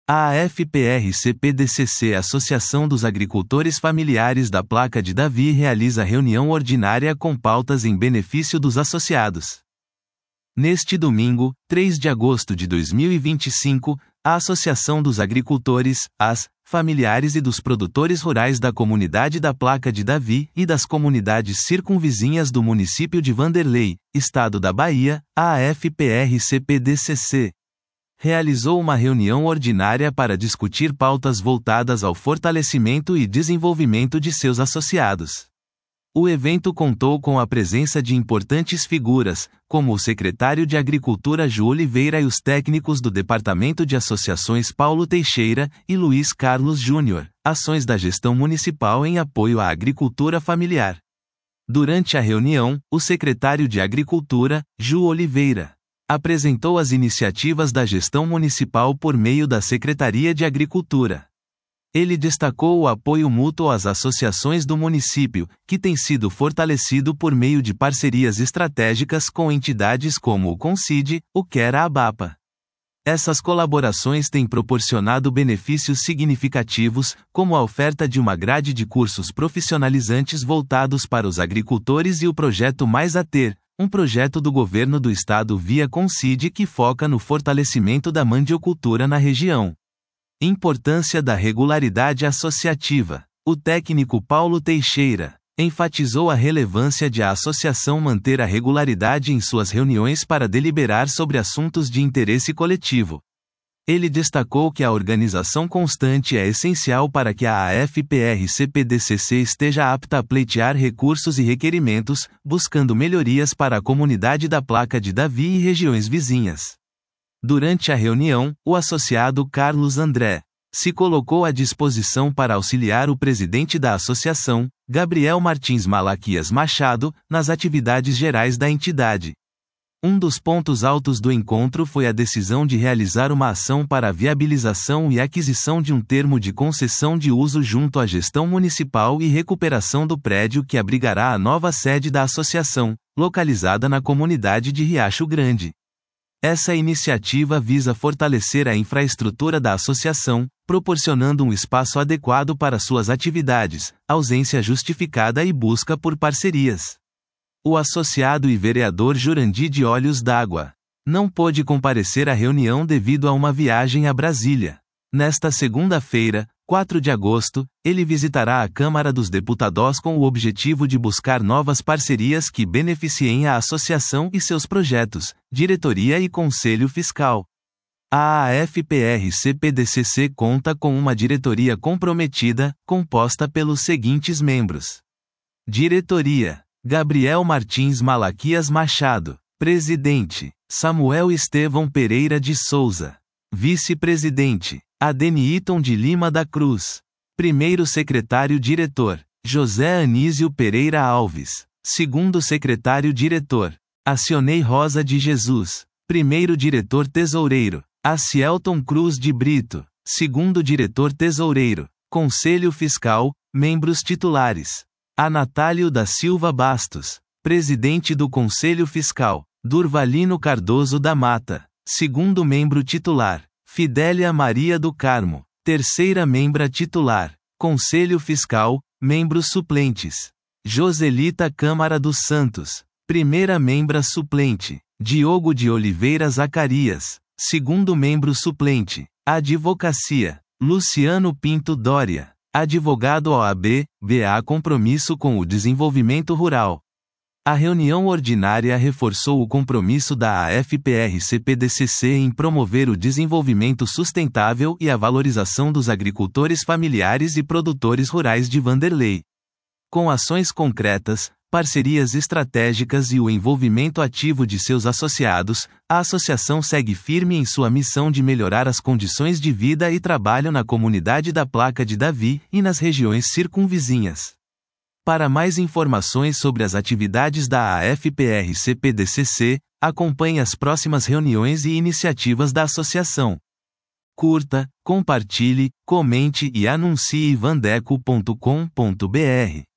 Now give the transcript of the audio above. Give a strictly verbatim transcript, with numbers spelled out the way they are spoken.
A AFPR-C P D C C, Associação dos Agricultores Familiares da Placa de Davi, realiza reunião ordinária com pautas em benefício dos associados. Neste domingo, três de agosto de dois mil e vinte e cinco, a Associação dos Agricultores, A S, Familiares e dos Produtores Rurais da Comunidade da Placa de Davi e das comunidades circunvizinhas do município de Vanderlei, Estado da Bahia, a AFPR-C P D C C, realizou uma reunião ordinária para discutir pautas voltadas ao fortalecimento e desenvolvimento de seus associados. O evento contou com a presença de importantes figuras, como o secretário de Agricultura Ju Oliveira e os técnicos do Departamento de Associações Paulo Teixeira e Luiz Carlos Júnior, ações da gestão municipal em apoio à agricultura familiar. Durante a reunião, o secretário de Agricultura, Ju Oliveira, apresentou as iniciativas da gestão municipal por meio da Secretaria de Agricultura. Ele destacou o apoio mútuo às associações do município, que tem sido fortalecido por meio de parcerias estratégicas com entidades como o CONCID, o QUERA ABAPA. Essas colaborações têm proporcionado benefícios significativos, como a oferta de uma grade de cursos profissionalizantes voltados para os agricultores e o projeto Mais a Ter, um projeto do governo do estado via CONCID que foca no fortalecimento da mandiocultura na região. Importância da regularidade associativa. O técnico Paulo Teixeira enfatizou a relevância de a associação manter a regularidade em suas reuniões para deliberar sobre assuntos de interesse coletivo. Ele destacou que a organização constante é essencial para que a AFPR-C P D C C esteja apta a pleitear recursos e requerimentos, buscando melhorias para a comunidade da Placa de Davi e regiões vizinhas. Durante a reunião, o associado Carlos André se colocou à disposição para auxiliar o presidente da associação, Gabriel Martins Malaquias Machado, nas atividades gerais da entidade. Um dos pontos altos do encontro foi a decisão de realizar uma ação para a viabilização e aquisição de um termo de concessão de uso junto à gestão municipal e recuperação do prédio que abrigará a nova sede da associação, localizada na comunidade de Riacho Grande. Essa iniciativa visa fortalecer a infraestrutura da associação, proporcionando um espaço adequado para suas atividades, ausência justificada e busca por parcerias. O associado e vereador Jurandir de Olhos d'Água não pôde comparecer à reunião devido a uma viagem a Brasília. Nesta segunda-feira, quatro de agosto, ele visitará a Câmara dos Deputados com o objetivo de buscar novas parcerias que beneficiem a associação e seus projetos, diretoria e conselho fiscal. A AFPR-C P D C C conta com uma diretoria comprometida, composta pelos seguintes membros. Diretoria: Gabriel Martins Malaquias Machado. Presidente: Samuel Estevão Pereira de Souza. Vice-presidente: Adeniton de Lima da Cruz. Primeiro secretário-diretor: José Anísio Pereira Alves. Segundo secretário-diretor: Acionei Rosa de Jesus. Primeiro diretor-tesoureiro: Acielton Cruz de Brito. Segundo diretor-tesoureiro: Conselho Fiscal, membros titulares: Anatálio da Silva Bastos. Presidente do Conselho Fiscal: Durvalino Cardoso da Mata. Segundo membro titular: Fidélia Maria do Carmo. Terceira membra titular: Conselho Fiscal, membros suplentes: Joselita Câmara dos Santos. Primeira membra suplente: Diogo de Oliveira Zacarias. Segundo membro suplente: Advocacia: Luciano Pinto Dória. Advogado O A B, B A Compromisso com o Desenvolvimento Rural. A reunião ordinária reforçou o compromisso da AFPR-C P D C C em promover o desenvolvimento sustentável e a valorização dos agricultores familiares e produtores rurais de Vanderlei. Com ações concretas, parcerias estratégicas e o envolvimento ativo de seus associados, a associação segue firme em sua missão de melhorar as condições de vida e trabalho na comunidade da Placa de Davi e nas regiões circunvizinhas. Para mais informações sobre as atividades da AFPR-C P D C C, acompanhe as próximas reuniões e iniciativas da associação. Curta, compartilhe, comente e anuncie vandeco ponto com ponto br.